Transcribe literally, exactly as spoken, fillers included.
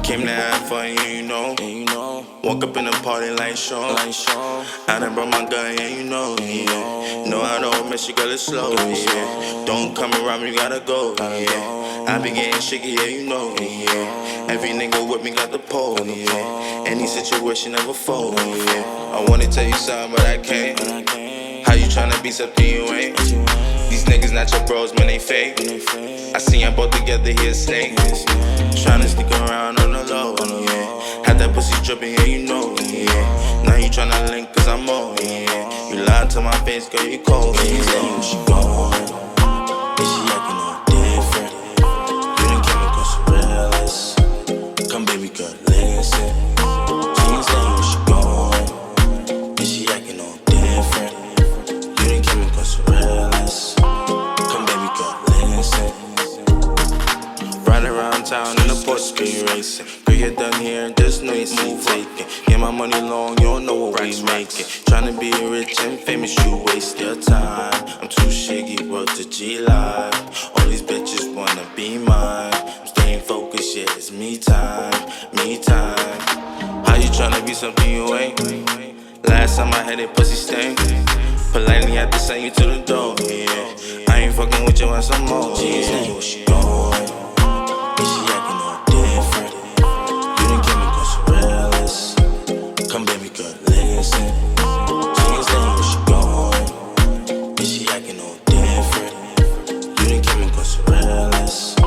Came to have fun, yeah, you know. And you know, Walk up in the party like Sean. like Sean. I done brought my gun, yeah, you know. Yeah. No, I don't miss you, girl, it's slow. Yeah. Don't come around me, you gotta go. Yeah. I be getting shaky, yeah, you know. Yeah. Every nigga with me got the pole. Yeah. Any situation never fold. Yeah. I wanna tell you something, but I can't. How you tryna be something you ain't? These niggas not your bros, man, they fake. I seen y'all both together, he a snake. Tryna sneak around on the low, yeah. Had that pussy dripping, yeah, you know, yeah. Now you tryna link, cause I'm on, yeah. You lied to my face, girl, you cold, She yeah. say where she going, and she acting all different. You done came across surrealist. Come, baby girl, listen. She ain't saying where she going, and she acting all different. You done came across surrealist. Come, baby girl, listen. Riding around town in a Porsche, be racing. Girl, you're done here, just know you see taking. Yeah, my money long, you don't know what we making. Tryna be rich and famous, you waste your time. I'm too shaky, world to G-Live. All these bitches wanna be mine. I'm staying focused, yeah, it's me time, me time. How you tryna be something you ain't? Last time I had it, pussy stank. Politely had to send you to the door, yeah. I ain't fucking with you on some more, She ain't saying yeah. where she going, and she acting all different. You done came across surrealist. Come, baby girl, listen. She ain't saying where she going, and she acting all different. You done came across surrealist.